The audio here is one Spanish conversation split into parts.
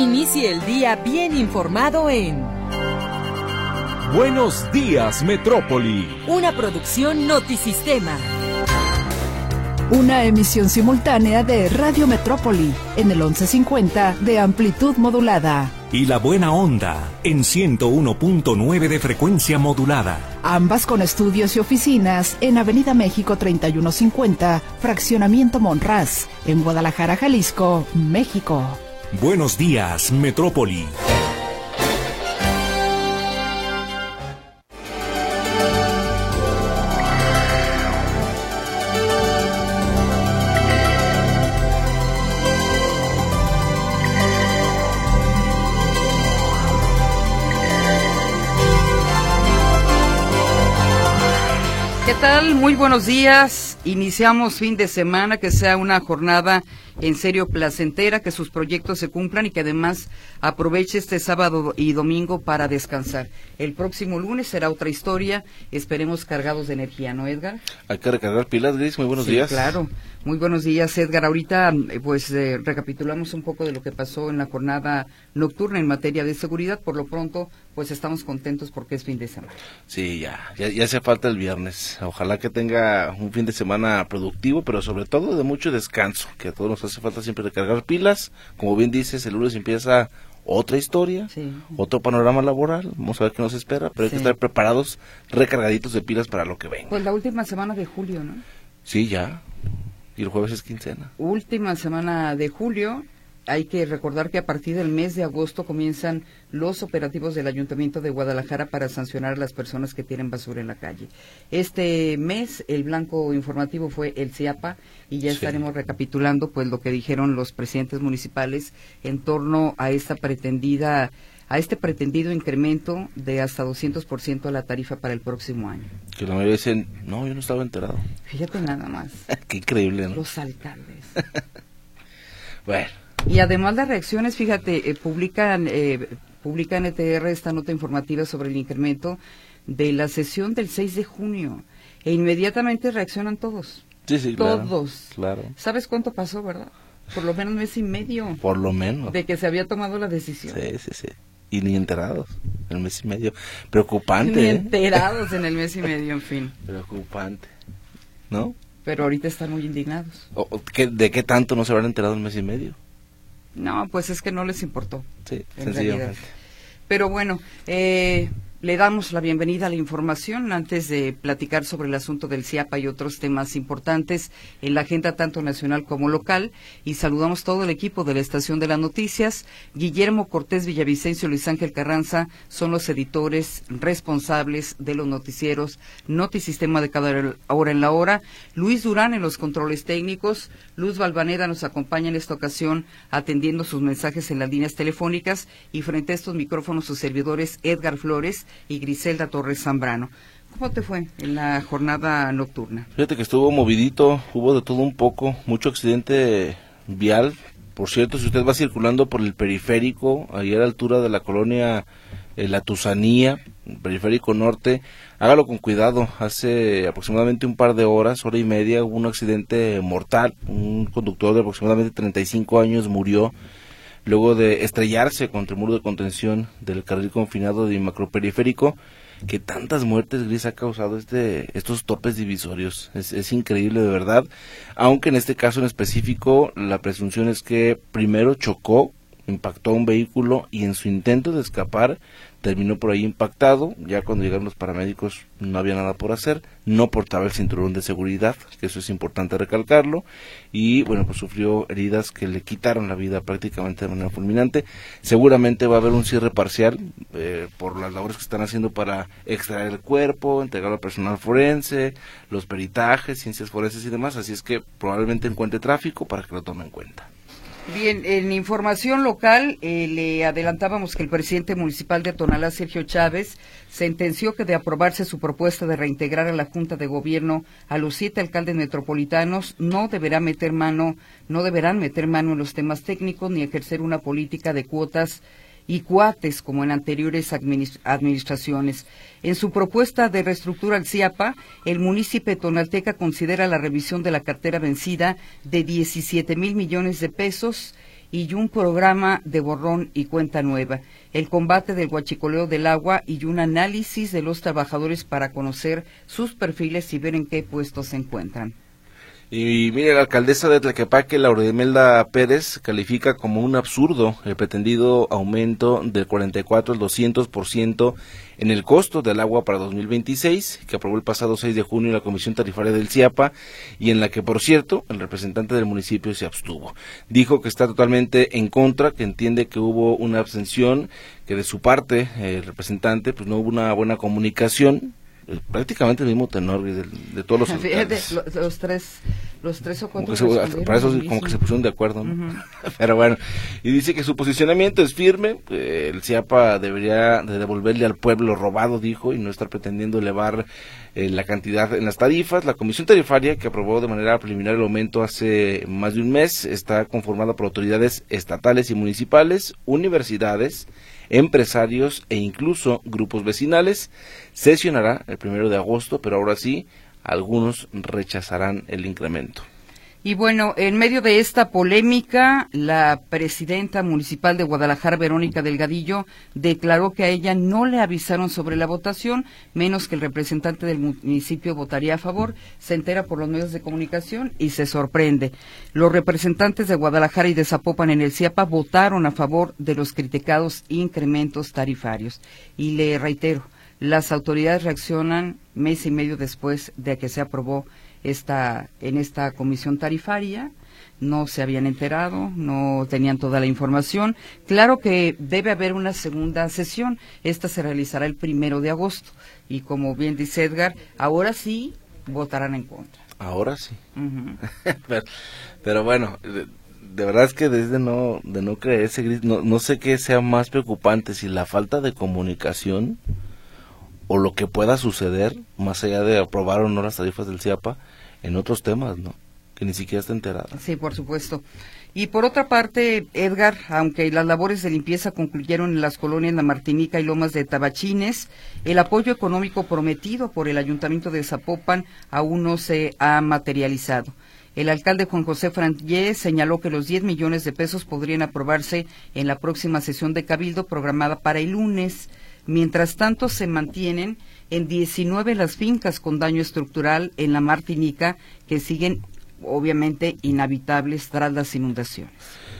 Inicie el día bien informado en Buenos Días, Metrópoli. una producción Notisistema. Una emisión simultánea de Radio Metrópoli en el 1150 de amplitud modulada. Y La Buena Onda en 101.9 de frecuencia modulada. Ambas con estudios y oficinas en Avenida México 3150, Fraccionamiento Monraz, en Guadalajara, Jalisco, México. Buenos Días, Metrópoli. ¿Qué tal? Muy buenos días. Iniciamos fin de semana, que sea una jornada en serio placentera, que sus proyectos se cumplan y que además aproveche este sábado y domingo para descansar. El próximo lunes será otra historia, esperemos cargados de energía, ¿no, Edgar? Hay que recargar pilas, Gris, muy buenos días. Claro, muy buenos días, Edgar. Ahorita recapitulamos un poco de lo que pasó en la jornada nocturna en materia de seguridad. Por lo pronto, pues estamos contentos porque es fin de semana. Sí, ya hace falta el viernes. Ojalá que tenga un fin de semana productivo, pero sobre todo de mucho descanso, que a todos nos hace falta siempre recargar pilas. Como bien dices, el lunes empieza otra historia, sí, otro panorama laboral. Vamos a ver qué nos espera, pero hay que estar preparados, recargaditos de pilas para lo que venga. Pues la última semana de julio, ¿no? Sí, ya. Y el jueves es quincena. Última semana de julio. Hay que recordar que a partir del mes de agosto comienzan los operativos del Ayuntamiento de Guadalajara para sancionar a las personas que tienen basura en la calle. Este mes el blanco informativo fue el CIAPA y ya estaremos recapitulando pues lo que dijeron los presidentes municipales en torno a este pretendido incremento de hasta 200% a la tarifa para el próximo año. Que la mayoría dicen, no, yo no estaba enterado. Fíjate nada más. Qué increíble, ¿no? Los alcaldes. Bueno. Y además las reacciones, fíjate, publica NTR esta nota informativa sobre el incremento de la sesión del 6 de junio e inmediatamente reaccionan todos. Sí, todos. Claro. ¿Sabes cuánto pasó, verdad? Por lo menos 1 mes y medio. Por lo menos. De que se había tomado la decisión. Sí. Y ni enterados, en el mes y medio. Preocupante. Ni enterados en el mes y medio, en fin. Preocupante, ¿no? Pero ahorita están muy indignados. ¿De qué tanto no se habrán enterado en el mes y medio? No, pues es que no les importó. Sí, en realidad. Pero bueno, le damos la bienvenida a la información antes de platicar sobre el asunto del CIAPA y otros temas importantes en la agenda tanto nacional como local. Y saludamos todo el equipo de la Estación de las Noticias. Guillermo Cortés Villavicencio y Luis Ángel Carranza son los editores responsables de los noticieros Notisistema de cada hora en la hora. Luis Durán en los controles técnicos. Luz Valvaneda nos acompaña en esta ocasión atendiendo sus mensajes en las líneas telefónicas. Y frente a estos micrófonos sus servidores Edgar Flores y Griselda Torres Zambrano. ¿Cómo te fue en la jornada nocturna? Fíjate que estuvo movidito, hubo de todo un poco, mucho accidente vial. Por cierto, si usted va circulando por el periférico, ahí a la altura de la colonia La Tusanía, periférico norte, hágalo con cuidado. Hace aproximadamente un par de horas, hora y media, hubo un accidente mortal. Un conductor de aproximadamente 35 años murió luego de estrellarse contra el muro de contención del carril confinado de macroperiférico. Que tantas muertes, Gris, ha causado estos topes divisorios. Es increíble, de verdad. Aunque en este caso en específico, la presunción es que primero chocó, impactó a un vehículo y en su intento de escapar terminó por ahí impactado. Ya cuando llegaron los paramédicos no había nada por hacer, no portaba el cinturón de seguridad, que eso es importante recalcarlo, y bueno, pues sufrió heridas que le quitaron la vida prácticamente de manera fulminante. Seguramente va a haber un cierre parcial por las labores que están haciendo para extraer el cuerpo, entregarlo al personal forense, los peritajes, ciencias forenses y demás, así es que probablemente encuentre tráfico para que lo tome en cuenta. Bien, en información local le adelantábamos que el presidente municipal de Tonalá, Sergio Chávez, sentenció que de aprobarse su propuesta de reintegrar a la Junta de Gobierno a los 7 alcaldes metropolitanos, no deberán meter mano en los temas técnicos ni ejercer una política de cuotas y cuates como en anteriores administraciones. En su propuesta de reestructura al CIAPA, el municipio tonalteca considera la revisión de la cartera vencida de 17,000 millones de pesos y un programa de borrón y cuenta nueva, el combate del huachicoleo del agua y un análisis de los trabajadores para conocer sus perfiles y ver en qué puestos se encuentran. Y mire, la alcaldesa de Tlaquepaque, Laura Imelda Pérez, califica como un absurdo el pretendido aumento del 44 al 200% en el costo del agua para 2026, que aprobó el pasado 6 de junio la Comisión Tarifaria del CIAPA, y en la que, por cierto, el representante del municipio se abstuvo. Dijo que está totalmente en contra, que entiende que hubo una abstención, que de su parte, el representante, pues no hubo una buena comunicación, prácticamente el mismo tenor de todos los alcaldes. Los tres o cuatro para eso como que se pusieron de acuerdo, ¿no? Uh-huh. Pero bueno, y dice que su posicionamiento es firme, el CIAPA debería de devolverle al pueblo robado, dijo, y no estar pretendiendo elevar la cantidad en las tarifas. La comisión tarifaria, que aprobó de manera preliminar el aumento hace más de un mes, está conformada por autoridades estatales y municipales, universidades, empresarios e incluso grupos vecinales. Sesionará el 1 de agosto, pero ahora sí, algunos rechazarán el incremento. Y bueno, en medio de esta polémica, la presidenta municipal de Guadalajara, Verónica Delgadillo, declaró que a ella no le avisaron sobre la votación, menos que el representante del municipio votaría a favor. Se entera por los medios de comunicación y se sorprende. Los representantes de Guadalajara y de Zapopan en el CIAPA votaron a favor de los criticados incrementos tarifarios. Y le reitero, las autoridades reaccionan mes y medio después de que se aprobó en esta comisión tarifaria. No se habían enterado, no tenían toda la información. Claro que debe haber una segunda sesión. Esta se realizará el 1 de agosto. Y como bien dice Edgar, ahora sí votarán en contra. Ahora sí. Uh-huh. pero bueno, de verdad es que desde de no creerse, no sé qué sea más preocupante, si la falta de comunicación o lo que pueda suceder, más allá de aprobar o no las tarifas del CIAPA, en otros temas, ¿no? Que ni siquiera está enterada. Sí, por supuesto. Y por otra parte, Edgar, aunque las labores de limpieza concluyeron en las colonias La Martinica y Lomas de Tabachines, el apoyo económico prometido por el Ayuntamiento de Zapopan aún no se ha materializado. El alcalde Juan José Frangé señaló que los 10 millones de pesos podrían aprobarse en la próxima sesión de Cabildo programada para el lunes. Mientras tanto, se mantienen en 19 las fincas con daño estructural en La Martinica, que siguen obviamente inhabitables tras las inundaciones.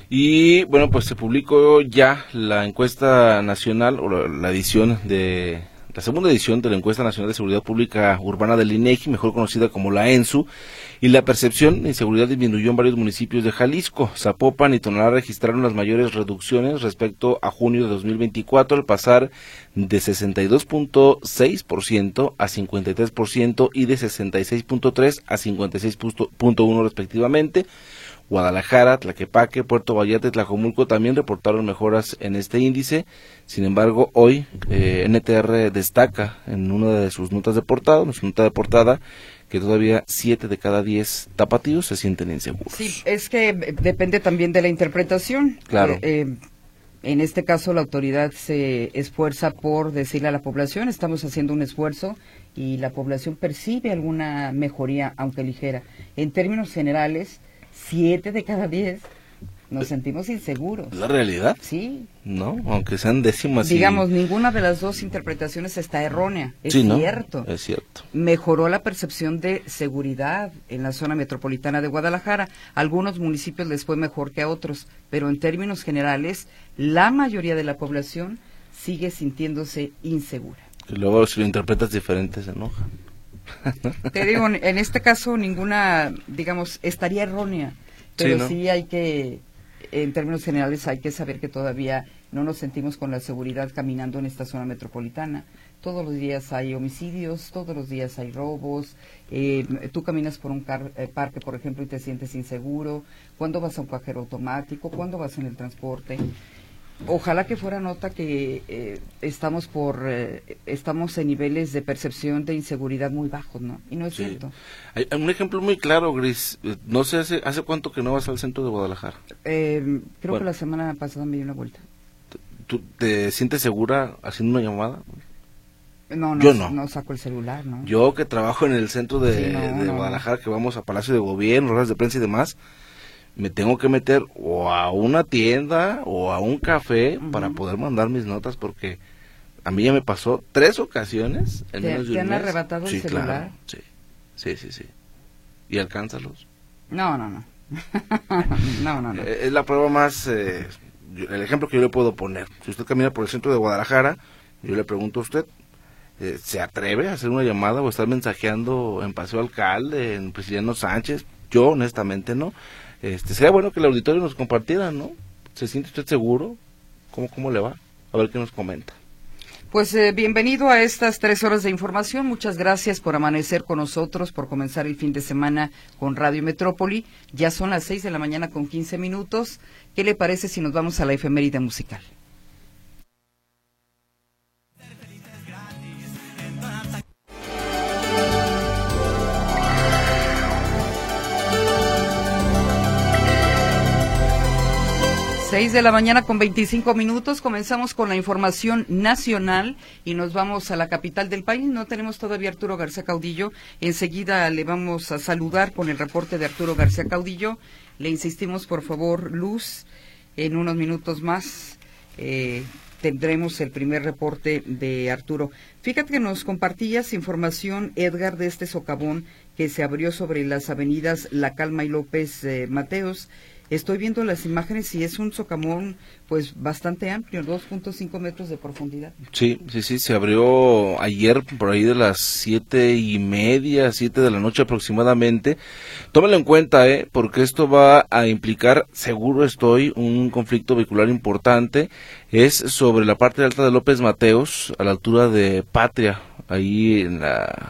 Y bueno, pues se publicó ya la encuesta nacional, o la segunda edición de la encuesta nacional de seguridad pública urbana del INEGI, mejor conocida como la ENSU, y la percepción de inseguridad disminuyó en varios municipios de Jalisco. Zapopan y Tonalá registraron las mayores reducciones respecto a junio de 2024, al pasar de 62.6% a 53% y de 66.3% a 56.1% respectivamente. Guadalajara, Tlaquepaque, Puerto Vallarta y Tlajomulco también reportaron mejoras en este índice. Sin embargo, hoy NTR destaca en una de sus notas de portada, que todavía 7 de cada 10 tapatíos se sienten inseguros. Sí, es que depende también de la interpretación. Claro. En este caso, la autoridad se esfuerza por decirle a la población, estamos haciendo un esfuerzo, y la población percibe alguna mejoría, aunque ligera. En términos generales, 7 de cada 10 nos sentimos inseguros. ¿La realidad? Sí. No, aunque sean décimas. Digamos, ninguna de las dos interpretaciones está errónea. Es sí, cierto. ¿no? Es cierto. Mejoró la percepción de seguridad en la zona metropolitana de Guadalajara. A algunos municipios les fue mejor que a otros, pero en términos generales, la mayoría de la población sigue sintiéndose insegura. Y luego, si lo interpretas diferente, se enoja. Te digo, en este caso ninguna, digamos, estaría errónea, pero sí, ¿no? Sí hay que, en términos generales, hay que saber que todavía no nos sentimos con la seguridad caminando en esta zona metropolitana. Todos los días hay homicidios, todos los días hay robos, tú caminas por un parque, por ejemplo, y te sientes inseguro. ¿Cuándo vas a un cajero automático? ¿Cuándo vas en el transporte? Ojalá que fuera nota que estamos en niveles de percepción de inseguridad muy bajos, ¿no? Y no es cierto. Hay un ejemplo muy claro, Gris. No sé, ¿hace cuánto que no vas al centro de Guadalajara? Creo que la semana pasada me di una vuelta. ¿Tú te sientes segura haciendo una llamada? No, yo no. No saco el celular, ¿no? Yo que trabajo en el centro de Guadalajara, que vamos a Palacio de Gobierno, ruedas de prensa y demás, me tengo que meter o a una tienda o a un café para poder mandar mis notas, porque a mí ya me pasó 3 ocasiones en menos de un mes. ¿Te han arrebatado el celular? Claro, sí. ¿Y alcánzalos? No. No. Es la prueba más, el ejemplo que yo le puedo poner. Si usted camina por el centro de Guadalajara, yo le pregunto a usted, ¿se atreve a hacer una llamada o estar mensajeando en Paseo Alcalde, en Prisciliano Sánchez? Yo honestamente no. Sería bueno que el auditorio nos compartiera, ¿no? ¿Se siente usted seguro? ¿Cómo le va? A ver qué nos comenta. Pues bienvenido a estas 3 horas de información. Muchas gracias por amanecer con nosotros, por comenzar el fin de semana con Radio Metrópoli. Ya son las 6 de la mañana con 15 minutos. ¿Qué le parece si nos vamos a la efeméride musical? Seis de la mañana con 25 minutos, comenzamos con la información nacional y nos vamos a la capital del país. No tenemos todavía a Arturo García Caudillo, enseguida le vamos a saludar con el reporte de Arturo García Caudillo. Le insistimos, por favor, Luz, en unos minutos más tendremos el primer reporte de Arturo. Fíjate que nos compartías información, Edgar, de este socavón que se abrió sobre las avenidas La Calma y López Mateos. Estoy viendo las imágenes y es un socavón pues bastante amplio, 2.5 metros de profundidad. Sí, se abrió ayer por ahí de las 7:30, 7 de la noche aproximadamente. Tómelo en cuenta, porque esto va a implicar, seguro estoy, un conflicto vehicular importante. Es sobre la parte alta de López Mateos, a la altura de Patria, ahí en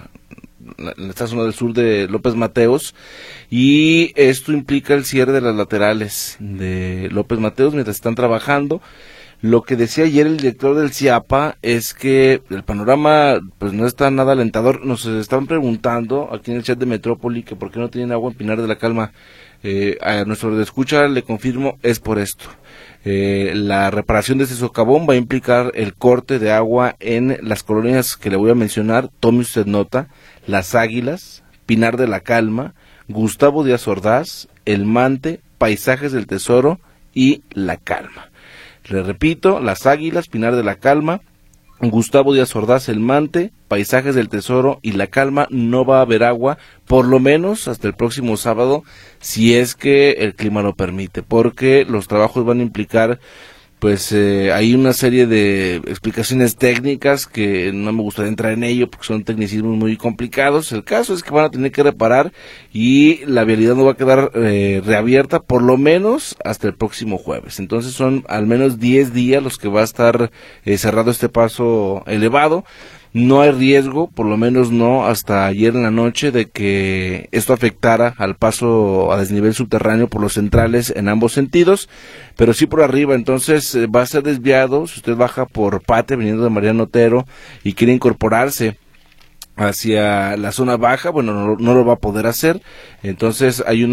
esta zona del sur de López Mateos, y esto implica el cierre de las laterales de López Mateos mientras están trabajando. Lo que decía ayer el director del CIAPA es que el panorama pues no está nada alentador. Nos estaban preguntando aquí en el chat de Metrópoli que por qué no tienen agua en Pinar de la Calma. A nuestro escucha le confirmo, es por esto. La reparación de este socavón va a implicar el corte de agua en las colonias que le voy a mencionar. Tome usted nota: Las Águilas, Pinar de la Calma, Gustavo Díaz Ordaz, El Mante, Paisajes del Tesoro y La Calma. Le repito: Las Águilas, Pinar de la Calma, Gustavo Díaz Ordaz, El Mante, Paisajes del Tesoro y La Calma. No va a haber agua, por lo menos hasta el próximo sábado, si es que el clima lo permite, porque los trabajos van a implicar, pues hay una serie de explicaciones técnicas que no me gustaría entrar en ello porque son tecnicismos muy complicados. El caso es que van a tener que reparar y la vialidad no va a quedar reabierta por lo menos hasta el próximo jueves. Entonces son al menos 10 días los que va a estar cerrado este paso elevado. No hay riesgo, por lo menos no hasta ayer en la noche, de que esto afectara al paso a desnivel subterráneo por los centrales en ambos sentidos, pero sí por arriba. Entonces va a ser desviado. Si usted baja por Patria viniendo de Mariano Otero y quiere incorporarse hacia la zona baja, bueno, no lo va a poder hacer. Entonces hay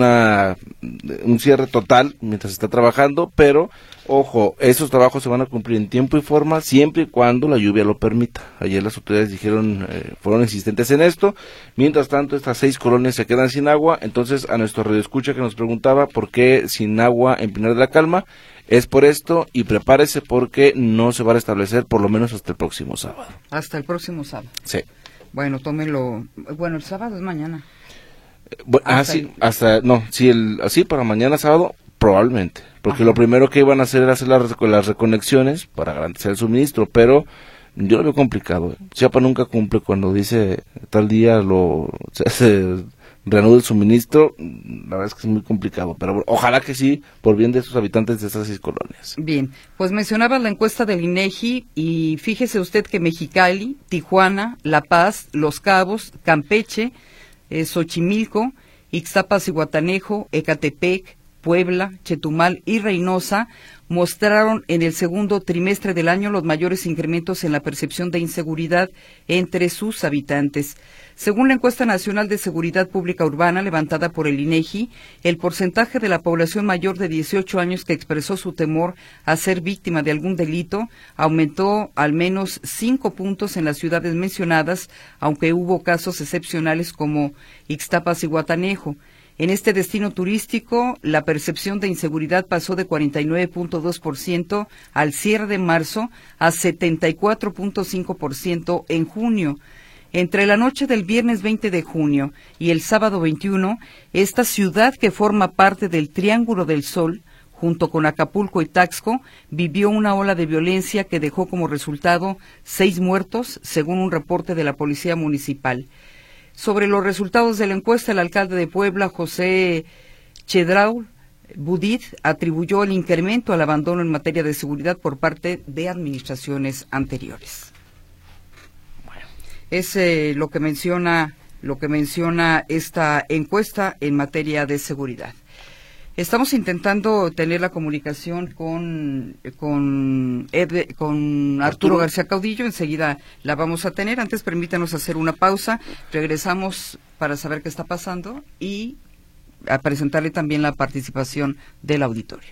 un cierre total mientras se está trabajando, pero ojo, esos trabajos se van a cumplir en tiempo y forma siempre y cuando la lluvia lo permita. Ayer las autoridades fueron insistentes en esto. Mientras tanto, estas 6 colonias se quedan sin agua. Entonces, a nuestro radioescucha que nos preguntaba por qué sin agua en Pinar de la Calma, es por esto, y prepárese porque no se va a restablecer por lo menos hasta el próximo sábado. Hasta el próximo sábado. Sí. Bueno, tómelo. Bueno, el sábado es mañana. Así para mañana sábado, probablemente. Porque lo primero que iban a hacer era hacer las reconexiones para garantizar el suministro, pero yo lo veo complicado. Chiapa nunca cumple cuando dice tal día se reanuda el suministro. La verdad es que es muy complicado, pero ojalá que sí, por bien de sus habitantes de estas 6 colonias. Bien, pues mencionaba la encuesta del INEGI y fíjese usted que Mexicali, Tijuana, La Paz, Los Cabos, Campeche, Xochimilco, Ixtapas y Guatanejo, Ecatepec, Puebla, Chetumal y Reynosa mostraron en el segundo trimestre del año los mayores incrementos en la percepción de inseguridad entre sus habitantes. Según la encuesta nacional de seguridad pública urbana levantada por el INEGI, el porcentaje de la población mayor de 18 años que expresó su temor a ser víctima de algún delito aumentó al menos 5 puntos en las ciudades mencionadas, aunque hubo casos excepcionales como Ixtapas y Guatanejo. En este destino turístico, la percepción de inseguridad pasó de 49.2% al cierre de marzo a 74.5% en junio. Entre la noche del viernes 20 de junio y el sábado 21, esta ciudad que forma parte del Triángulo del Sol, junto con Acapulco y Taxco, vivió una ola de violencia que dejó como resultado 6 muertos, según un reporte de la Policía Municipal. Sobre los resultados de la encuesta, el alcalde de Puebla, José Chedraui Budit, atribuyó el incremento al abandono en materia de seguridad por parte de administraciones anteriores. Es lo que menciona esta encuesta en materia de seguridad. Estamos intentando tener la comunicación con Arturo García Caudillo. Enseguida la vamos a tener. Antes permítanos hacer una pausa. Regresamos para saber qué está pasando y a presentarle también la participación del auditorio.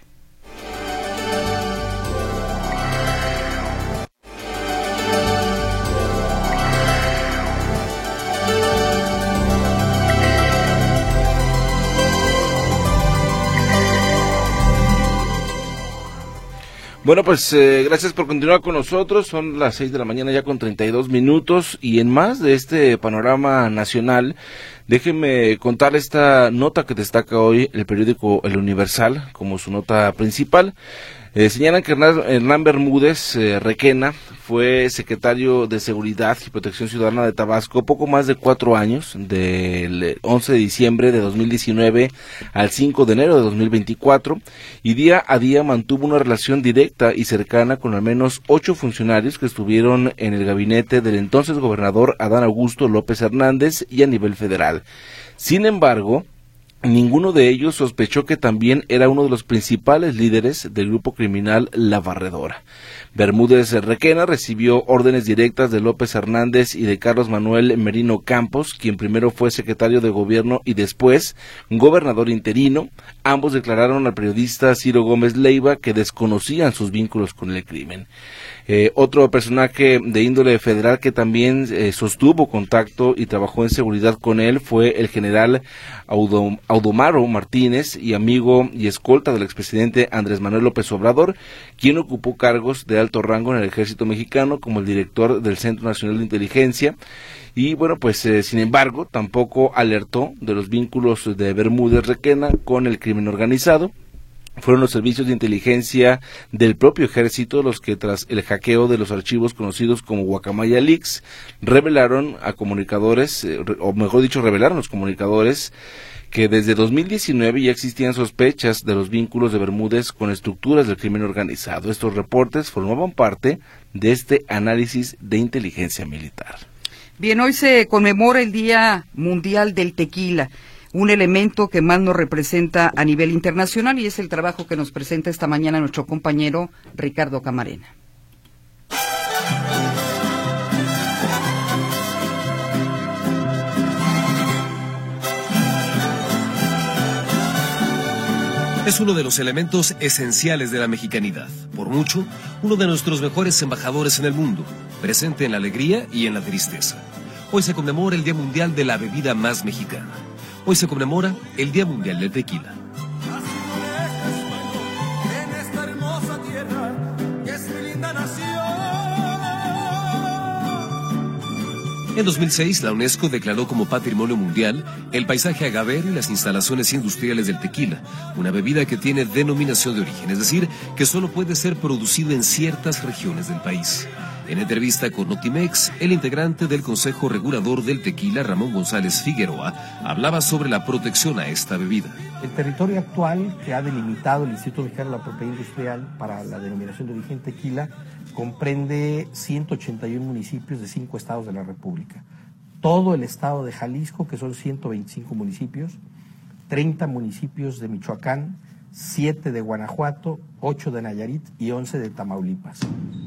Bueno, pues gracias por continuar con nosotros. Son las 6 de la mañana ya con 32 minutos y en más de este panorama nacional, déjenme contar esta nota que destaca hoy el periódico El Universal como su nota principal. Señalan que Hernán Bermúdez Requena fue secretario de Seguridad y Protección Ciudadana de Tabasco poco más de 4 años, del 11 de diciembre de 2019 al 5 de enero de 2024, y día a día mantuvo una relación directa y cercana con al menos 8 funcionarios que estuvieron en el gabinete del entonces gobernador Adán Augusto López Hernández y a nivel federal. Sin embargo, ninguno de ellos sospechó que también era uno de los principales líderes del grupo criminal La Barredora. Bermúdez Requena recibió órdenes directas de López Hernández y de Carlos Manuel Merino Campos, quien primero fue secretario de gobierno y después gobernador interino. Ambos declararon al periodista Ciro Gómez Leiva que desconocían sus vínculos con el crimen. Otro personaje de índole federal que también sostuvo contacto y trabajó en seguridad con él fue el general Audomaro Martínez, y amigo y escolta del expresidente Andrés Manuel López Obrador, quien ocupó cargos de alto rango en el ejército mexicano como el director del Centro Nacional de Inteligencia. Y bueno, pues sin embargo, tampoco alertó de los vínculos de Bermúdez Requena con el crimen organizado. Fueron los servicios de inteligencia del propio ejército los que, tras el hackeo de los archivos conocidos como Guacamaya Leaks, revelaron a comunicadores, revelaron los comunicadores que desde 2019 ya existían sospechas de los vínculos de Bermúdez con estructuras del crimen organizado. Estos reportes formaban parte de este análisis de inteligencia militar. Bien, hoy se conmemora el Día Mundial del Tequila, un elemento que más nos representa a nivel internacional, y es el trabajo que nos presenta esta mañana nuestro compañero Ricardo Camarena. Es uno de los elementos esenciales de la mexicanidad, por mucho, uno de nuestros mejores embajadores en el mundo, presente en la alegría y en la tristeza. Hoy se conmemora el Día Mundial de la Bebida Más Mexicana. Hoy se conmemora el Día Mundial del Tequila. En 2006, la UNESCO declaró como Patrimonio Mundial el paisaje agavero y las instalaciones industriales del tequila, una bebida que tiene denominación de origen, es decir, que solo puede ser producido en ciertas regiones del país. En entrevista con Notimex, el integrante del Consejo Regulador del Tequila, Ramón González Figueroa, hablaba sobre la protección a esta bebida. El territorio actual que ha delimitado el Instituto Mexicano de la Propiedad Industrial para la denominación de origen tequila comprende 181 municipios de 5 estados de la República. Todo el estado de Jalisco, que son 125 municipios, 30 municipios de Michoacán, 7 de Guanajuato, 8 de Nayarit y 11 de Tamaulipas.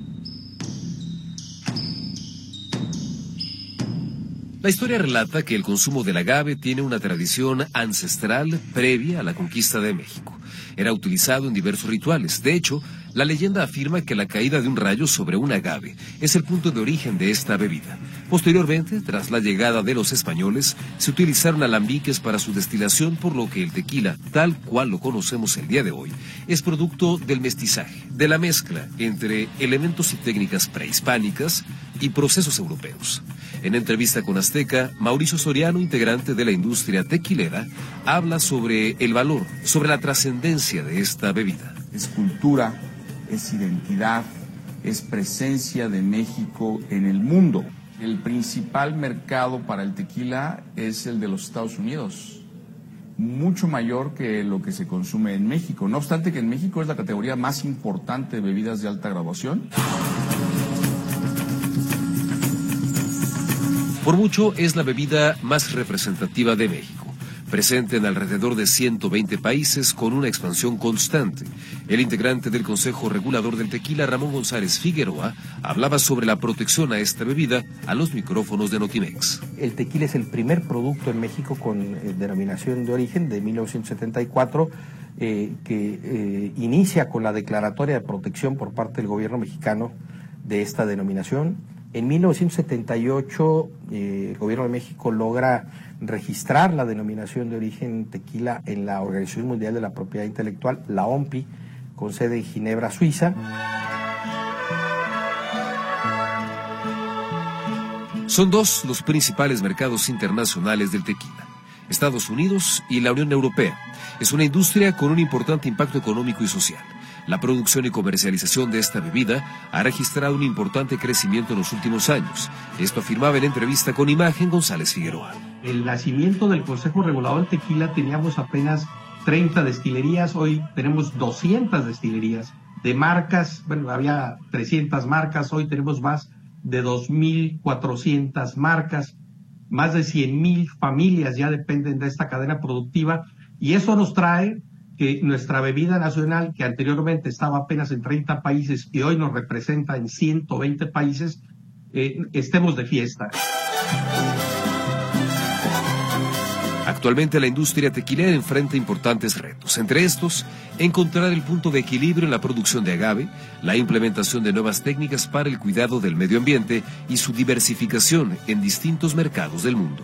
La historia relata que el consumo del agave tiene una tradición ancestral previa a la conquista de México. Era utilizado en diversos rituales. De hecho, la leyenda afirma que la caída de un rayo sobre un agave es el punto de origen de esta bebida. Posteriormente, tras la llegada de los españoles, se utilizaron alambiques para su destilación, por lo que el tequila, tal cual lo conocemos el día de hoy, es producto del mestizaje, de la mezcla entre elementos y técnicas prehispánicas y procesos europeos. En entrevista con Azteca, Mauricio Soriano, integrante de la industria tequilera, habla sobre el valor, sobre la trascendencia de esta bebida. Es cultura, es identidad, es presencia de México en el mundo. El principal mercado para el tequila es el de los Estados Unidos, mucho mayor que lo que se consume en México. No obstante que en México es la categoría más importante de bebidas de alta graduación. Por mucho es la bebida más representativa de México, presente en alrededor de 120 países con una expansión constante. El integrante del Consejo Regulador del Tequila, Ramón González Figueroa, hablaba sobre la protección a esta bebida a los micrófonos de Notimex. El tequila es el primer producto en México con denominación de origen de 1974, que inicia con la declaratoria de protección por parte del gobierno mexicano de esta denominación. En 1978, el gobierno de México logra registrar la denominación de origen tequila en la Organización Mundial de la Propiedad Intelectual, la OMPI, con sede en Ginebra, Suiza. Son dos los principales mercados internacionales del tequila: Estados Unidos y la Unión Europea. Es una industria con un importante impacto económico y social. La producción y comercialización de esta bebida ha registrado un importante crecimiento en los últimos años. Esto afirmaba en entrevista con Imagen González Figueroa. El nacimiento del Consejo Regulador del Tequila teníamos apenas 30 destilerías, hoy tenemos 200 destilerías de marcas, bueno, había 300 marcas, hoy tenemos más de 2.400 marcas, más de 100,000 familias ya dependen de esta cadena productiva, y eso nos trae que nuestra bebida nacional, que anteriormente estaba apenas en 30 países y hoy nos representa en 120 países, estemos de fiesta. Actualmente la industria tequilera enfrenta importantes retos. Entre estos, encontrar el punto de equilibrio en la producción de agave, la implementación de nuevas técnicas para el cuidado del medio ambiente y su diversificación en distintos mercados del mundo.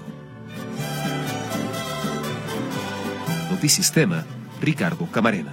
Notisistema, Ricardo Camarena.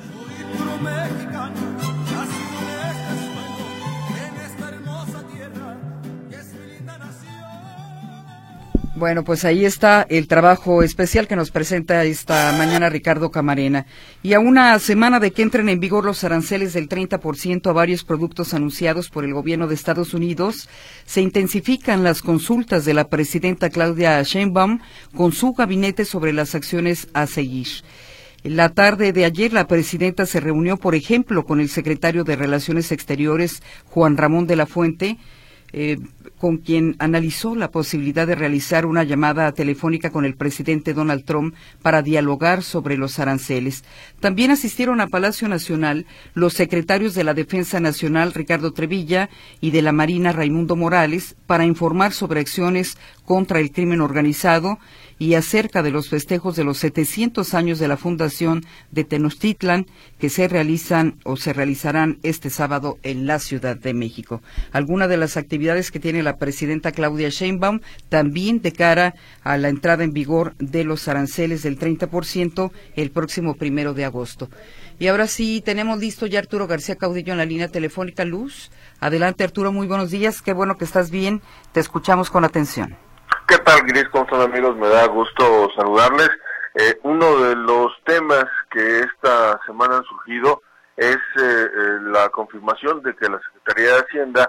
Bueno, pues ahí está el trabajo especial que nos presenta esta mañana Ricardo Camarena. Y a una semana de que entren en vigor los aranceles del 30% a varios productos anunciados por el gobierno de Estados Unidos, se intensifican las consultas de la presidenta Claudia Sheinbaum con su gabinete sobre las acciones a seguir. La tarde de ayer, la presidenta se reunió, por ejemplo, con el secretario de Relaciones Exteriores, Juan Ramón de la Fuente, con quien analizó la posibilidad de realizar una llamada telefónica con el presidente Donald Trump para dialogar sobre los aranceles. También asistieron a Palacio Nacional los secretarios de la Defensa Nacional, Ricardo Trevilla, y de la Marina, Raimundo Morales, para informar sobre acciones contra el crimen organizado y acerca de los festejos de los 700 años de la fundación de Tenochtitlan, que se realizarán este sábado en la Ciudad de México. Algunas de las actividades que tiene la presidenta Claudia Sheinbaum, también de cara a la entrada en vigor de los aranceles del 30% el próximo 1 de agosto. Y ahora sí, tenemos listo ya Arturo García Caudillo en la línea telefónica. Luz, adelante Arturo, muy buenos días, qué bueno que estás bien, te escuchamos con atención. ¿Qué tal, Gris? ¿Cómo están, amigos? Me da gusto saludarles. Uno de los temas que esta semana han surgido es la confirmación de que la Secretaría de Hacienda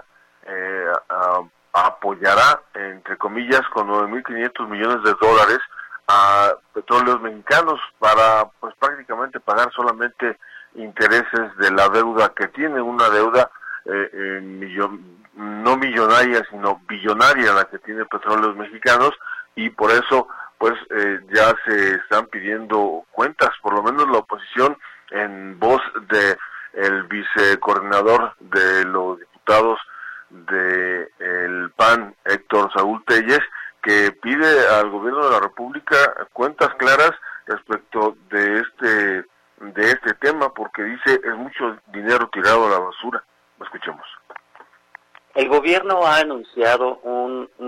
apoyará, entre comillas, con $9.500 millones a Petróleos Mexicanos para, pues, prácticamente pagar solamente intereses de la deuda que tiene, una deuda no millonaria, sino billonaria la que tiene Petróleos Mexicanos, y por eso pues ya se están pidiendo cuentas, por lo menos la oposición, en voz de el vicecoordinador de los diputados de el PAN, Héctor Saúl Telles, que pide al gobierno de la República cuentas claras respecto de este tema, porque dice es mucho dinero tirado a la basura. Escuchemos. El gobierno ha anunciado un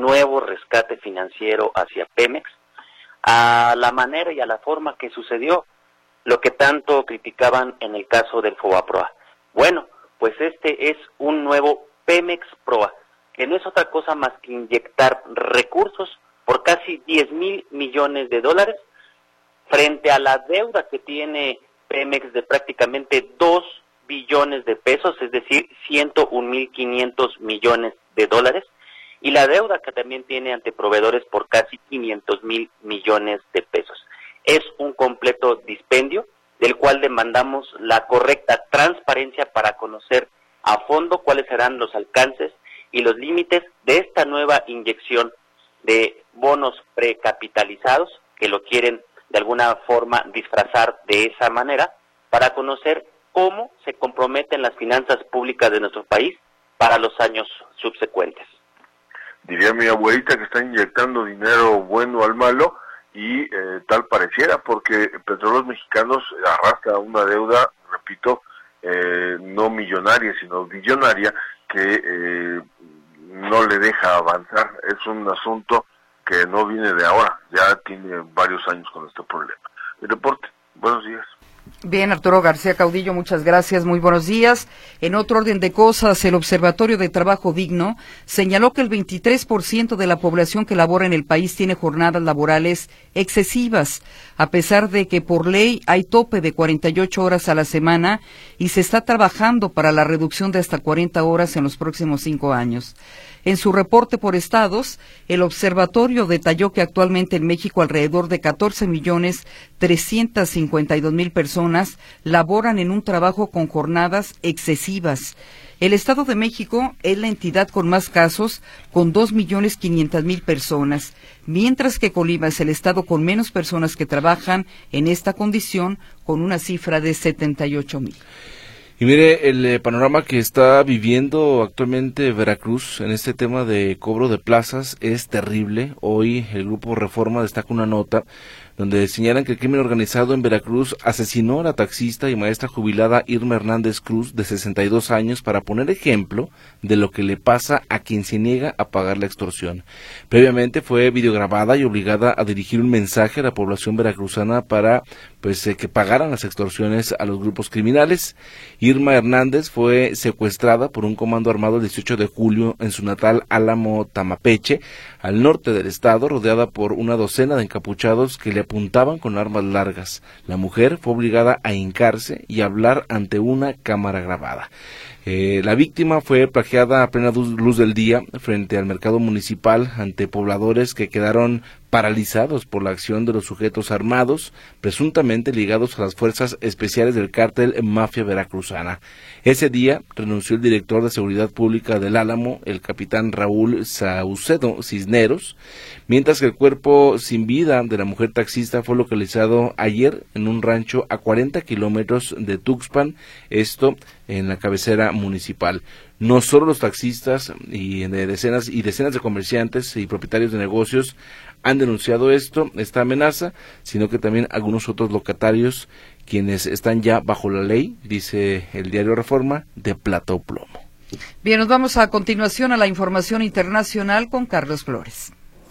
nuevo rescate financiero hacia Pemex, a la manera y a la forma que sucedió, lo que tanto criticaban en el caso del FOBAPROA. Bueno, pues este es un nuevo Pemex Proa, que no es otra cosa más que inyectar recursos por casi 10,000 millones de dólares frente a la deuda que tiene Pemex de prácticamente 2 billones de pesos, es decir, 101,500 millones de dólares, y la deuda que también tiene ante proveedores por casi 500,000 millones de pesos. Es un completo dispendio del cual demandamos la correcta transparencia para conocer a fondo cuáles serán los alcances y los límites de esta nueva inyección de bonos precapitalizados que lo quieren de alguna forma disfrazar de esa manera para conocer cómo se comprometen las finanzas públicas de nuestro país para los años subsecuentes. Diría mi abuelita que está inyectando dinero bueno al malo y tal pareciera, porque Petróleos Mexicanos arrastra una deuda, repito, no millonaria sino billonaria, que no le deja avanzar. Es un asunto que no viene de ahora, ya tiene varios años con este problema. Mi reporte, buenos días. Bien, Arturo García Caudillo, muchas gracias, muy buenos días. En otro orden de cosas, el Observatorio de Trabajo Digno señaló que el 23% de la población que labora en el país tiene jornadas laborales excesivas, a pesar de que por ley hay tope de 48 horas a la semana y se está trabajando para la reducción de hasta 40 horas en los próximos 5 años. En su reporte por estados, el observatorio detalló que actualmente en México alrededor de 14,352,000 personas laboran en un trabajo con jornadas excesivas. El Estado de México es la entidad con más casos, con 2,500,000 personas, mientras que Colima es el estado con menos personas que trabajan en esta condición, con una cifra de 78,000. Y mire, el panorama que está viviendo actualmente Veracruz en este tema de cobro de plazas es terrible. Hoy el Grupo Reforma destaca una nota donde señalan que el crimen organizado en Veracruz asesinó a la taxista y maestra jubilada Irma Hernández Cruz, de 62 años, para poner ejemplo de lo que le pasa a quien se niega a pagar la extorsión. Previamente fue videograbada y obligada a dirigir un mensaje a la población veracruzana para que pagaran las extorsiones a los grupos criminales. Irma Hernández fue secuestrada por un comando armado el 18 de julio en su natal Álamo, Tamapeche, al norte del estado, rodeada por una docena de encapuchados que le apuntaban con armas largas. La mujer fue obligada a hincarse y hablar ante una cámara grabada. La víctima fue plagiada a plena luz del día frente al mercado municipal ante pobladores que quedaron paralizados por la acción de los sujetos armados, presuntamente ligados a las fuerzas especiales del cártel Mafia Veracruzana. Ese día renunció el director de Seguridad Pública del Álamo, el capitán Raúl Saucedo Cisneros, mientras que el cuerpo sin vida de la mujer taxista fue localizado ayer en un rancho a 40 kilómetros de Tuxpan, esto en la cabecera municipal. No solo los taxistas y decenas de comerciantes y propietarios de negocios han denunciado esta amenaza, sino que también algunos otros locatarios, quienes están ya bajo la ley, dice el diario Reforma, de plata o plomo. Bien, nos vamos a continuación a la información internacional con Carlos Flores.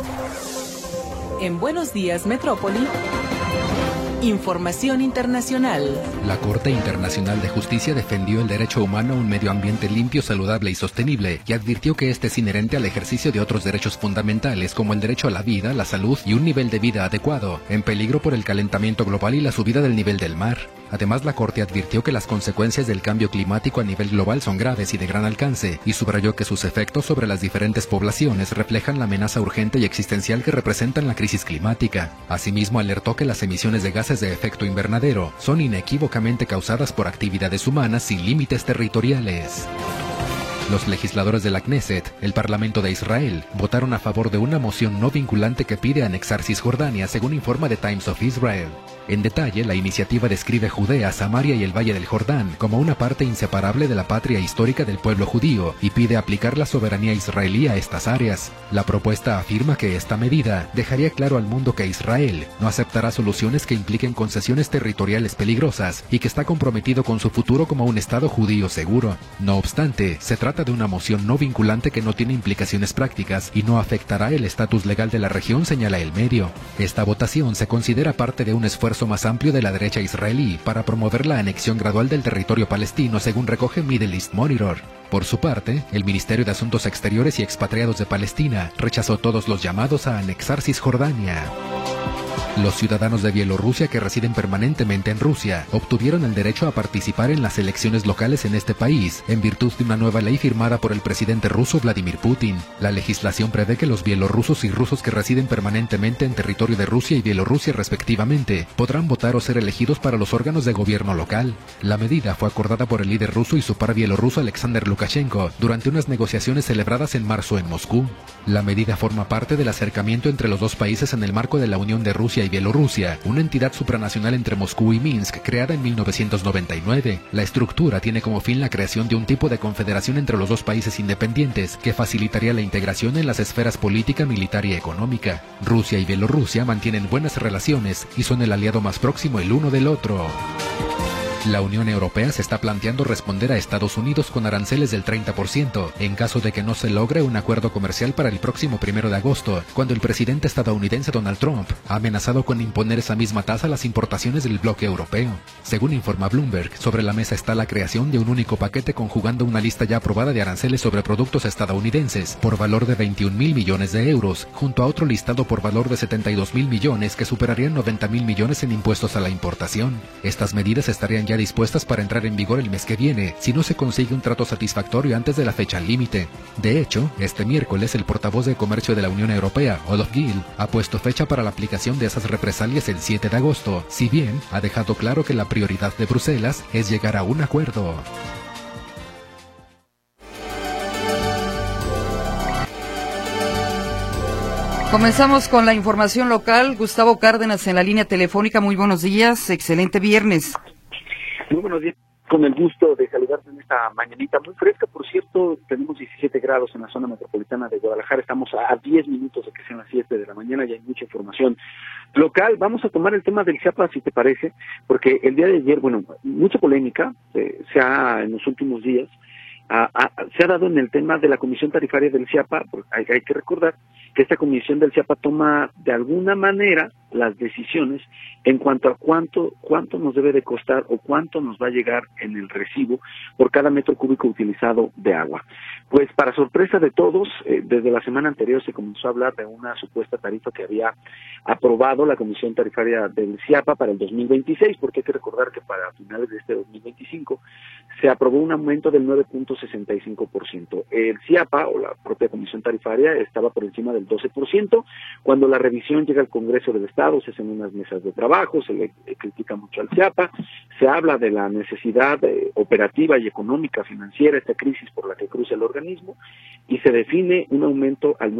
En Buenos Días, Metrópoli. Información internacional. La Corte Internacional de Justicia defendió el derecho humano a un medio ambiente limpio, saludable y sostenible, y advirtió que este es inherente al ejercicio de otros derechos fundamentales, como el derecho a la vida, la salud y un nivel de vida adecuado, en peligro por el calentamiento global y la subida del nivel del mar. Además, la Corte advirtió que las consecuencias del cambio climático a nivel global son graves y de gran alcance, y subrayó que sus efectos sobre las diferentes poblaciones reflejan la amenaza urgente y existencial que representan la crisis climática. Asimismo, alertó que las emisiones de gases de efecto invernadero son inequívocamente causadas por actividades humanas sin límites territoriales. Los legisladores de la Knesset, el Parlamento de Israel, votaron a favor de una moción no vinculante que pide anexar Cisjordania, según informa The Times of Israel. En detalle, la iniciativa describe Judea, Samaria y el Valle del Jordán como una parte inseparable de la patria histórica del pueblo judío y pide aplicar la soberanía israelí a estas áreas. La propuesta afirma que esta medida dejaría claro al mundo que Israel no aceptará soluciones que impliquen concesiones territoriales peligrosas y que está comprometido con su futuro como un Estado judío seguro. No obstante, se trata trata de una moción no vinculante que no tiene implicaciones prácticas y no afectará el estatus legal de la región, señala el medio. Esta votación se considera parte de un esfuerzo más amplio de la derecha israelí para promover la anexión gradual del territorio palestino, según recoge Middle East Monitor. Por su parte, el Ministerio de Asuntos Exteriores y Expatriados de Palestina rechazó todos los llamados a anexar Cisjordania. Los ciudadanos de Bielorrusia que residen permanentemente en Rusia obtuvieron el derecho a participar en las elecciones locales en este país, en virtud de una nueva ley firmada por el presidente ruso Vladimir Putin. La legislación prevé que los bielorrusos y rusos que residen permanentemente en territorio de Rusia y Bielorrusia respectivamente podrán votar o ser elegidos para los órganos de gobierno local. La medida fue acordada por el líder ruso y su par bielorruso Alexander Lukashenko durante unas negociaciones celebradas en marzo en Moscú. La medida forma parte del acercamiento entre los dos países en el marco de la Unión de Rusia y Bielorrusia, una entidad supranacional entre Moscú y Minsk creada en 1999. La estructura tiene como fin la creación de un tipo de confederación entre los dos países independientes que facilitaría la integración en las esferas política, militar y económica. Rusia y Bielorrusia mantienen buenas relaciones y son el aliado más próximo el uno del otro. La Unión Europea se está planteando responder a Estados Unidos con aranceles del 30% en caso de que no se logre un acuerdo comercial para el próximo 1 de agosto, cuando el presidente estadounidense Donald Trump ha amenazado con imponer esa misma tasa a las importaciones del bloque europeo. Según informa Bloomberg, sobre la mesa está la creación de un único paquete conjugando una lista ya aprobada de aranceles sobre productos estadounidenses por valor de 21.000 millones de euros, junto a otro listado por valor de 72.000 millones que superarían 90.000 millones en impuestos a la importación. Estas medidas estarían ya dispuestas para entrar en vigor el mes que viene, si no se consigue un trato satisfactorio antes de la fecha límite. De hecho, este miércoles el portavoz de Comercio de la Unión Europea, Olof Gill, ha puesto fecha para la aplicación de esas represalias el 7 de agosto, si bien ha dejado claro que la prioridad de Bruselas es llegar a un acuerdo. Comenzamos con la información local. Gustavo Cárdenas en la línea telefónica. Muy buenos días, excelente viernes. Muy buenos días, con el gusto de saludarte en esta mañanita muy fresca. Por cierto, tenemos 17 grados en la zona metropolitana de Guadalajara, estamos a 10 minutos de que sean las 7 de la mañana y hay mucha información local. Vamos a tomar el tema del CIAPA, si te parece, porque el día de ayer, mucha polémica se ha en los últimos días, se ha dado en el tema de la comisión tarifaria del CIAPA. Hay que recordar que esta comisión del CIAPA toma de alguna manera las decisiones en cuanto a cuánto nos debe de costar o cuánto nos va a llegar en el recibo por cada metro cúbico utilizado de agua. Pues para sorpresa de todos, desde la semana anterior se comenzó a hablar de una supuesta tarifa que había aprobado la comisión tarifaria del CIAPA para el 2026, porque hay que recordar que para finales de este 2025 se aprobó un aumento del 9.65%. El CIAPA o la propia comisión tarifaria estaba por encima del 12%. Cuando la revisión llega al Congreso del Estado, se hacen unas mesas de trabajo, se le critica mucho al CIAPA, se habla de la necesidad operativa y económica financiera, esta crisis por la que cruza el organismo, y se define un aumento al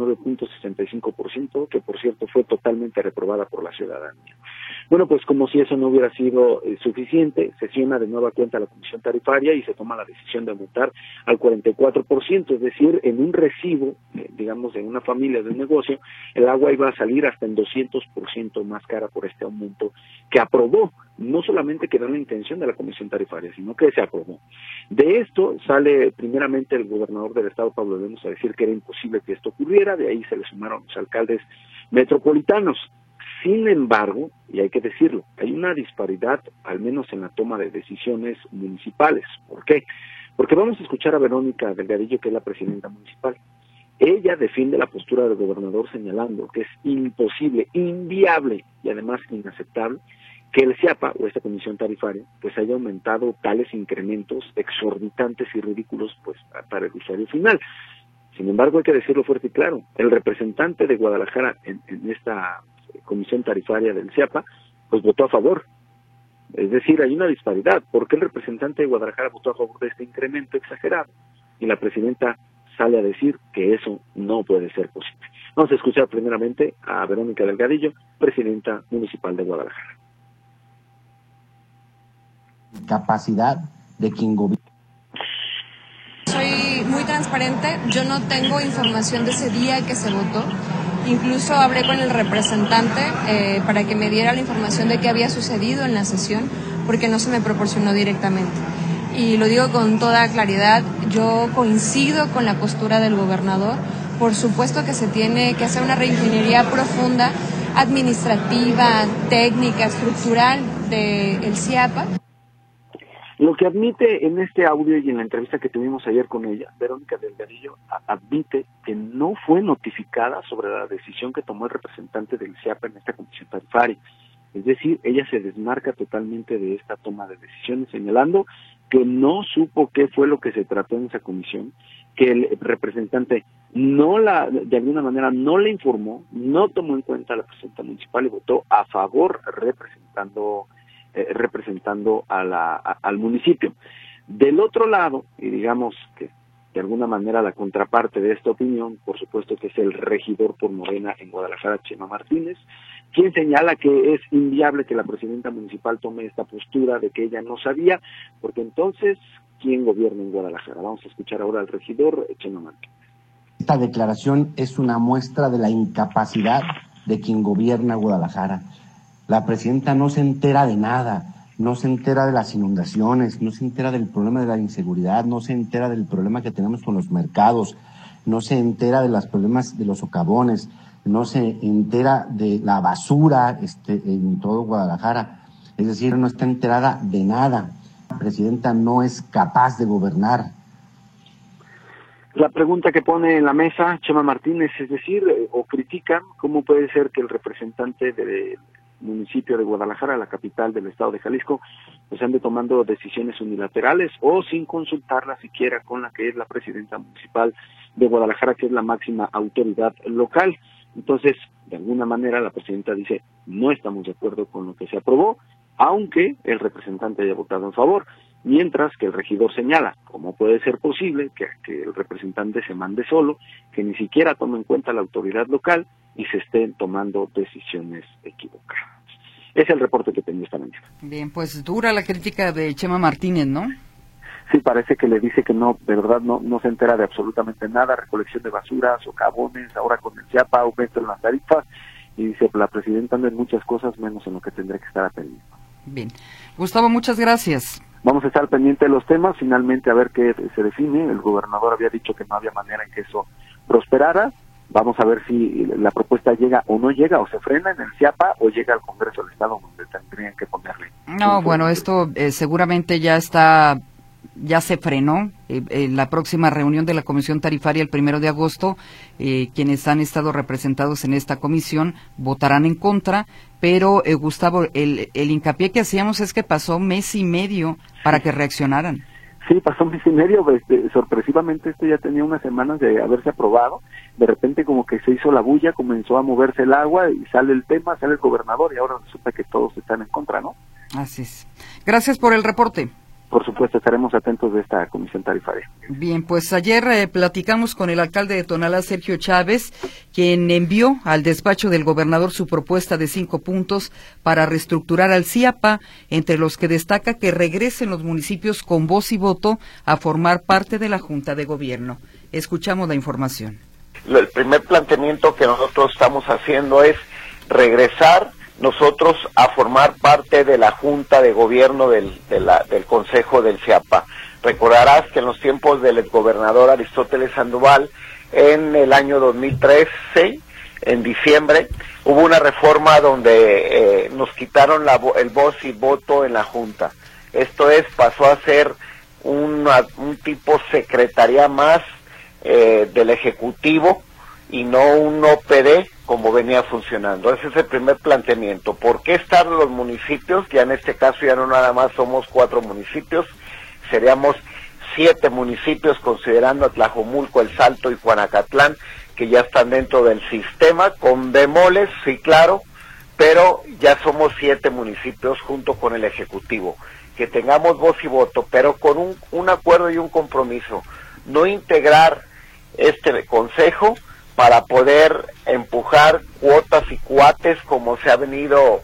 9.65%, que por cierto fue totalmente reprobada por la ciudadanía. Bueno, pues como si eso no hubiera sido suficiente, sesiona de nueva cuenta la comisión tarifaria y se toma la decisión de aumentar al 44%, es decir, en un recibo, digamos, de una familia, de un negocio, el agua iba a salir hasta en 200% más cara por este aumento que aprobó. No solamente quedó en la intención de la comisión tarifaria, sino que se aprobó. De esto sale primeramente el gobernador del estado, Pablo Lemus, a decir que era imposible que esto ocurriera. De ahí se le sumaron los alcaldes metropolitanos. Sin embargo, y hay que decirlo, hay una disparidad, al menos en la toma de decisiones municipales. ¿Por qué? Porque vamos a escuchar a Verónica Delgadillo, que es la presidenta municipal. Ella defiende la postura del gobernador señalando que es imposible, inviable y además inaceptable que el CIAPA o esta comisión tarifaria pues haya aumentado tales incrementos exorbitantes y ridículos pues para el usuario final. Sin embargo, hay que decirlo fuerte y claro, el representante de Guadalajara en esta comisión tarifaria del CIAPA pues votó a favor. Es decir, hay una disparidad. ¿Por qué el representante de Guadalajara votó a favor de este incremento exagerado? Y la presidenta sale a decir que eso no puede ser posible. Vamos a escuchar primeramente a Verónica Delgadillo, presidenta municipal de Guadalajara. Capacidad de quien gobierna. Soy muy transparente, yo no tengo información de ese día que se votó. Incluso hablé con el representante para que me diera la información de qué había sucedido en la sesión, porque no se me proporcionó directamente. y lo digo con toda claridad, yo coincido con la postura del gobernador. Por supuesto que se tiene que hacer una reingeniería profunda, administrativa, técnica, estructural del CIAPA. Lo que admite en este audio y en la entrevista que tuvimos ayer con ella, Verónica Delgadillo admite que no fue notificada sobre la decisión que tomó el representante del CIAPA en esta comisión tarifaria. Es decir, ella se desmarca totalmente de esta toma de decisiones, señalando que no supo qué fue lo que se trató en esa comisión, que el representante de alguna manera no le informó, no tomó en cuenta a la presidenta municipal y votó a favor representando al municipio. Del otro lado, y digamos que de alguna manera la contraparte de esta opinión, por supuesto que es el regidor por Morena en Guadalajara, Chema Martínez, quien señala que es inviable que la presidenta municipal tome esta postura de que ella no sabía, porque entonces, ¿quién gobierna en Guadalajara? Vamos a escuchar ahora al regidor Chema Martínez. Esta declaración es una muestra de la incapacidad de quien gobierna Guadalajara. La presidenta no se entera de nada, no se entera de las inundaciones, no se entera del problema de la inseguridad, no se entera del problema que tenemos con los mercados, no se entera de los problemas de los socavones, no se entera de la basura en todo Guadalajara. Es decir, no está enterada de nada. La presidenta no es capaz de gobernar. La pregunta que pone en la mesa Chema Martínez, es decir, o critican cómo puede ser que el representante del municipio de Guadalajara, la capital del estado de Jalisco, pues ande tomando decisiones unilaterales o sin consultarla siquiera con la que es la presidenta municipal de Guadalajara, que es la máxima autoridad local. Entonces, de alguna manera, la presidenta dice, no estamos de acuerdo con lo que se aprobó, aunque el representante haya votado en favor, mientras que el regidor señala, ¿cómo puede ser posible que el representante se mande solo, que ni siquiera tome en cuenta la autoridad local y se estén tomando decisiones equivocadas? Es el reporte que tenía esta mañana. Bien, pues dura la crítica de Chema Martínez, ¿no? Sí, parece que le dice que no, de verdad no se entera de absolutamente nada, recolección de basura, socavones, ahora con el CIAPA, aumento en las tarifas, y dice, la presidenta anda en muchas cosas menos en lo que tendría que estar atendiendo. Bien. Gustavo, muchas gracias. Vamos a estar pendientes de los temas, finalmente a ver qué se define. El gobernador había dicho que no había manera en que eso prosperara. Vamos a ver si la propuesta llega o no llega, o se frena en el CIAPA o llega al Congreso del Estado, donde tendrían que ponerle. No, bueno, esto seguramente ya se frenó. La próxima reunión de la Comisión Tarifaria el 1 de agosto, quienes han estado representados en esta comisión votarán en contra, pero Gustavo, el hincapié que hacíamos es que pasó mes y medio para que reaccionaran. Sí, pasó un mes y medio, sorpresivamente esto ya tenía unas semanas de haberse aprobado, de repente como que se hizo la bulla, comenzó a moverse el agua y sale el tema, sale el gobernador y ahora resulta que todos están en contra, ¿no? Así es. Gracias por el reporte. Por supuesto, estaremos atentos de esta comisión tarifaria. Bien, pues ayer platicamos con el alcalde de Tonalá, Sergio Chávez, quien envió al despacho del gobernador su propuesta de 5 puntos para reestructurar al CIAPA, entre los que destaca que regresen los municipios con voz y voto a formar parte de la Junta de Gobierno. Escuchamos la información. El primer planteamiento que nosotros estamos haciendo es regresar nosotros a formar parte de la Junta de Gobierno del Consejo del CIAPA. Recordarás que en los tiempos del exgobernador Aristóteles Sandoval, en el año 2013, en diciembre, hubo una reforma donde nos quitaron el voz y voto en la Junta. Esto es, pasó a ser un tipo secretaría más del Ejecutivo y no un OPD como venía funcionando. Ese es el primer planteamiento. ¿Por qué estar los municipios? Ya en este caso ya no nada más somos 4 municipios, seríamos 7 municipios considerando a Tlajomulco, El Salto y Juanacatlán, que ya están dentro del sistema, con bemoles, sí claro, pero ya somos 7 municipios junto con el Ejecutivo. Que tengamos voz y voto, pero con un acuerdo y un compromiso. No integrar este consejo para poder empujar cuotas y cuates como se ha venido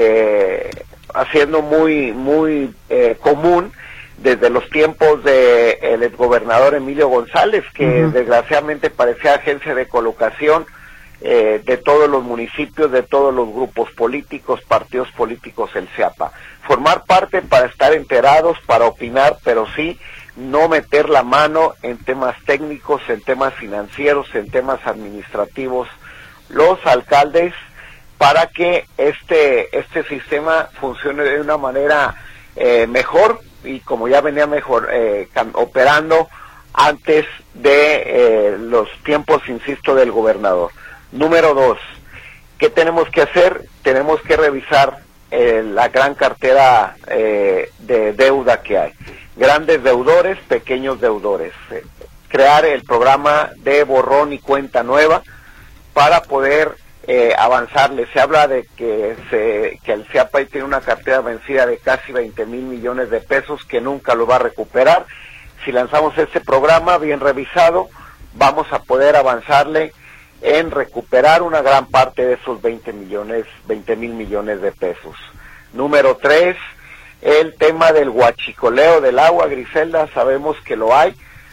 haciendo muy común desde los tiempos del exgobernador Emilio González, que desgraciadamente parecía agencia de colocación de todos los municipios, de todos los grupos políticos, partidos políticos, el CIAPA. Formar parte para estar enterados, para opinar, pero sí no meter la mano en temas técnicos, en temas financieros, en temas administrativos, los alcaldes, para que este sistema funcione de una manera mejor, y como ya venía mejor operando antes de los tiempos, insisto, del gobernador. Número 2, ¿qué tenemos que hacer? Tenemos que revisar la gran cartera de deuda que hay. Grandes deudores, pequeños deudores. Crear el programa de borrón y cuenta nueva para poder avanzarle. Se habla de que el CIAPA tiene una cartera vencida de casi 20,000 millones de pesos que nunca lo va a recuperar. Si lanzamos este programa bien revisado, vamos a poder avanzarle en recuperar una gran parte de esos 20,000 millones de pesos. Número 3, el tema del huachicoleo del agua, Griselda, sabemos que lo hay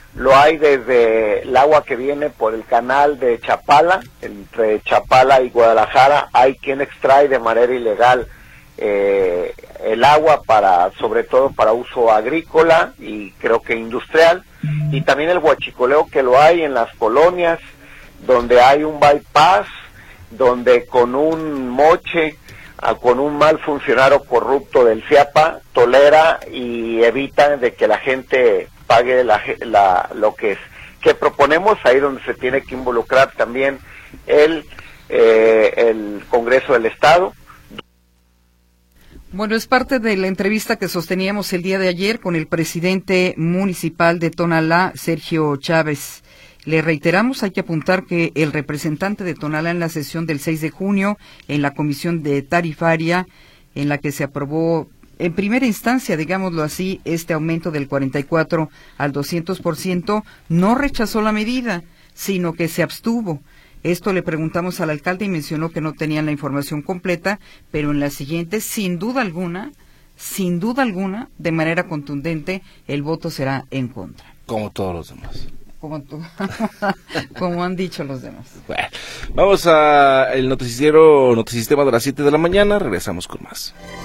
desde el agua que viene por el canal de Chapala, entre Chapala y Guadalajara. Hay quien extrae de manera ilegal el agua sobre todo para uso agrícola y creo que industrial, y también el huachicoleo que lo hay en las colonias, donde hay un bypass, donde con un moche, con un mal funcionario corrupto del CIAPA, tolera y evita de que la gente pague lo que es. Que proponemos ahí donde se tiene que involucrar también el Congreso del Estado. Bueno, es parte de la entrevista que sosteníamos el día de ayer con el presidente municipal de Tonalá, Sergio Chávez. Le reiteramos, hay que apuntar que el representante de Tonalá en la sesión del 6 de junio, en la comisión de tarifaria, en la que se aprobó en primera instancia, digámoslo así, este aumento del 44 al 200%, no rechazó la medida, sino que se abstuvo. Esto le preguntamos al alcalde y mencionó que no tenían la información completa, pero en la siguiente, sin duda alguna, de manera contundente, el voto será en contra. Como todos los demás. Como han dicho los demás. Bueno, vamos a el notisistema de las 7 de la mañana, regresamos con más.